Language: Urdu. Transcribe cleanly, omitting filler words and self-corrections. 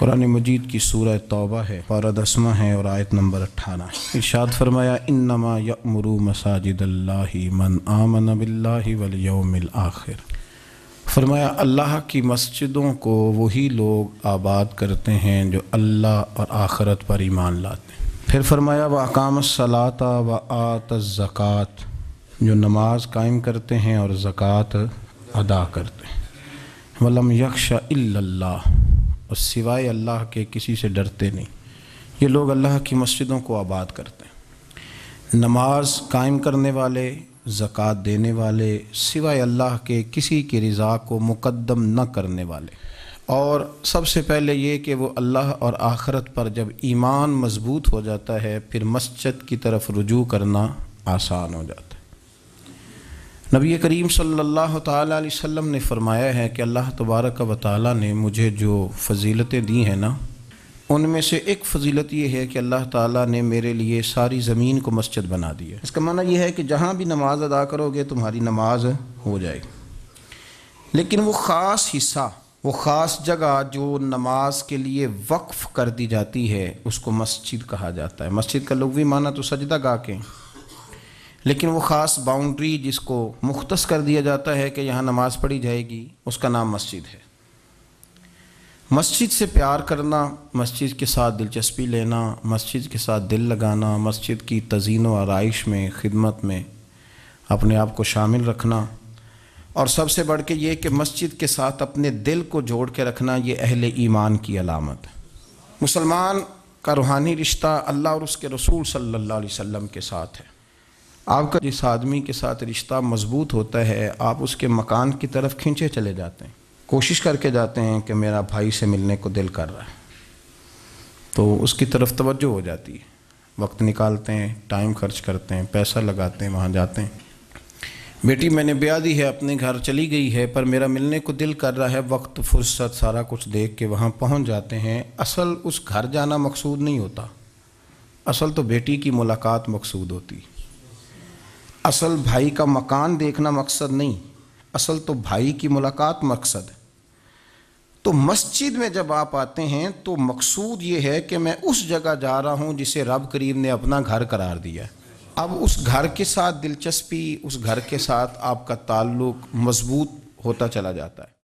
قرآن مجید کی سورہ توبہ ہے، پارہ 10 ہے اور آیت نمبر 18 ہے۔ ارشاد فرمایا انما یأمر مساجد اللہ من آمن باللہ والیوم الآخر۔ فرمایا اللہ کی مسجدوں کو وہی لوگ آباد کرتے ہیں جو اللہ اور آخرت پر ایمان لاتے ہیں۔ پھر فرمایا وَأَقَامَ الصَّلَاةَ وَآتَى الزَّكَاةَ، جو نماز قائم کرتے ہیں اور زکوٰۃ ادا کرتے ہیں۔ وَلَمْ يَخْشَ إِلَّا اللَّهُ، اور سوائے اللہ کے کسی سے ڈرتے نہیں۔ یہ لوگ اللہ کی مسجدوں کو آباد کرتے ہیں، نماز قائم کرنے والے، زکوٰۃ دینے والے، سوائے اللہ کے کسی کی رضا کو مقدم نہ کرنے والے، اور سب سے پہلے یہ کہ وہ اللہ اور آخرت پر جب ایمان مضبوط ہو جاتا ہے پھر مسجد کی طرف رجوع کرنا آسان ہو جاتا ہے۔ نبی کریم صلی اللہ تعالیٰ علیہ وسلم نے فرمایا ہے کہ اللہ تبارک و تعالیٰ نے مجھے جو فضیلتیں دی ہیں نا، ان میں سے ایک فضیلت یہ ہے کہ اللہ تعالیٰ نے میرے لیے ساری زمین کو مسجد بنا دی ہے۔ اس کا معنی یہ ہے کہ جہاں بھی نماز ادا کرو گے تمہاری نماز ہو جائے گی، لیکن وہ خاص حصہ، وہ خاص جگہ جو نماز کے لیے وقف کر دی جاتی ہے اس کو مسجد کہا جاتا ہے۔ مسجد کا لغوی معنی تو سجدہ گاہ کے، لیکن وہ خاص باؤنڈری جس کو مختص کر دیا جاتا ہے کہ یہاں نماز پڑھی جائے گی، اس کا نام مسجد ہے۔ مسجد سے پیار کرنا، مسجد کے ساتھ دلچسپی لینا، مسجد کے ساتھ دل لگانا، مسجد کی تزئین و آرائش میں، خدمت میں اپنے آپ کو شامل رکھنا، اور سب سے بڑھ کے یہ کہ مسجد کے ساتھ اپنے دل کو جوڑ کے رکھنا، یہ اہل ایمان کی علامت ہے۔ مسلمان کا روحانی رشتہ اللہ اور اس کے رسول صلی اللہ علیہ وسلم کے ساتھ ہے۔ آپ کا جس آدمی کے ساتھ رشتہ مضبوط ہوتا ہے، آپ اس کے مکان کی طرف کھنچے چلے جاتے ہیں، کوشش کر کے جاتے ہیں کہ میرا بھائی سے ملنے کو دل کر رہا ہے، تو اس کی طرف توجہ ہو جاتی ہے، وقت نکالتے ہیں، ٹائم خرچ کرتے ہیں، پیسہ لگاتے ہیں، وہاں جاتے ہیں۔ بیٹی میں نے بیاہ دی ہے، اپنے گھر چلی گئی ہے، پر میرا ملنے کو دل کر رہا ہے، وقت فرصت سارا کچھ دیکھ کے وہاں پہنچ جاتے ہیں۔ اصل اس گھر جانا مقصود نہیں ہوتا، اصل تو بیٹی کی ملاقات مقصود ہوتی ہے۔ اصل بھائی کا مکان دیکھنا مقصد نہیں، اصل تو بھائی کی ملاقات مقصد ہے۔ تو مسجد میں جب آپ آتے ہیں تو مقصود یہ ہے کہ میں اس جگہ جا رہا ہوں جسے رب کریم نے اپنا گھر قرار دیا ہے۔ اب اس گھر کے ساتھ دلچسپی، اس گھر کے ساتھ آپ کا تعلق مضبوط ہوتا چلا جاتا ہے۔